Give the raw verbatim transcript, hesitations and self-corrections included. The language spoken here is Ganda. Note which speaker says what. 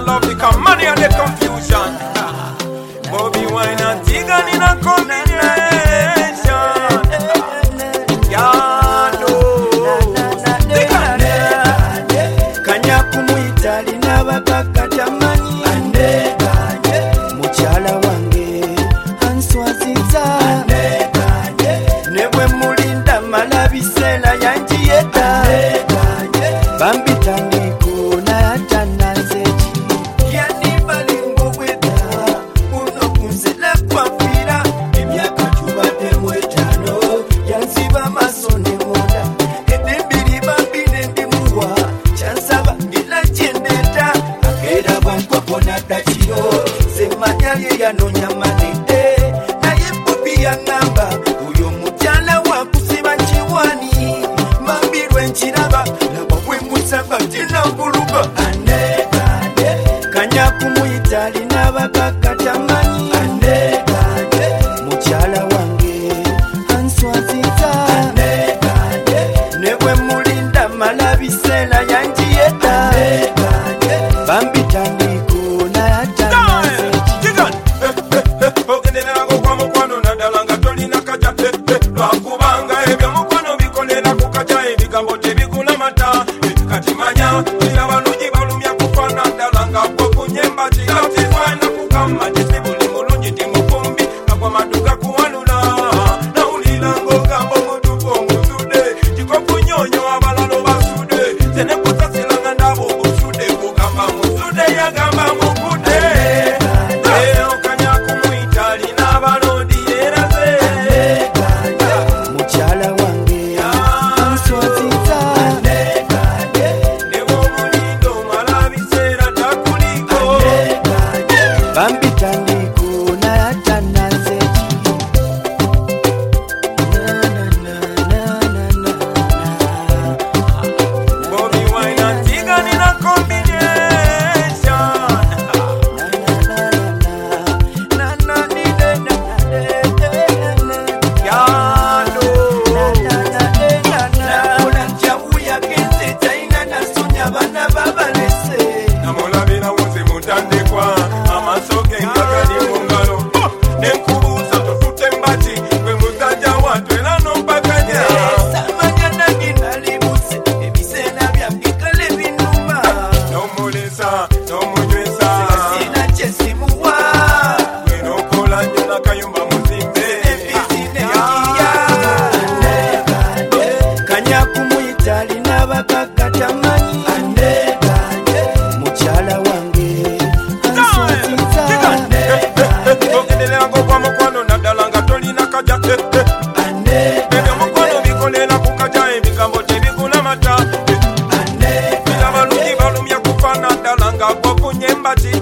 Speaker 1: love because money and the confusion. Bobby Wine and Tegan in a combination. Yeah, no.
Speaker 2: Kanya kumuitali na bakaka jamani. Muchala wange answaziza. Newe mulinda malabisela yanjiyeta. Bambi tangiku na yatana zechi. Yani balingo weta. Uno kunzela kwa fira. Imyaka chubate mwetano. Yanziba masone moda. Edembiri bambi nendi muwa. Chansaba nila chendeta. Akeda wankwa kona tachio. Semanya ye yanonya manete. Na ye pupi ya ngamba. Uyo mujala wa kusiba chiwani. Mambirwe nchiraba. Tina buluba ane ane kanya kumuitali na bakaka tamani ane ane muchala wange answaziza ane ane newe mulinda malabisela yanjiyeta ane ane bambi tangiku na yatana
Speaker 1: Jigan okende nango kwa mukwano nadalanga tolina kaja lwakubanga ebyo mukwano bikolera kukaja ebigambo tebigula mata katimanya ila balungi balumya kufana ndalanga kwa kunyemba tikati fana kukama jisibuli mulungi timufumbi kakwa maduka kuwalula na ulilango gambo mutuko musude chikofu nyonyo abalalo basude zene kutasilanga ndabo busude kukamba musude ya gamba mukude leo kanya kumuitali na balodi eraze
Speaker 2: muchala wange answaziza Bambi tangiku na yatana zechi.
Speaker 1: Bobby Wine and Tegan in a combination. Yeah, no. Namolabira wose mutandekwa. Amasoke nkagani mungalo nenkubuza totute mbati kwe mutaja watu era nompakanya
Speaker 2: Samanya naginalibusi ebisena bya bikale binuma
Speaker 1: nomulesa nomunywesa
Speaker 2: sina kyesimuwa
Speaker 1: wenokola nnyo nakayumba muzimbe
Speaker 2: ebizine kiya kanya kumuitali na bakaka tamani muchala wange answaziza
Speaker 1: ogendeleranga okwa mukwano naddalanga tolina kaja ebyo mukwano bikolera kukaja ebigambo tebigula mata bila balungi balumya kufana ddalanga gwokunyembati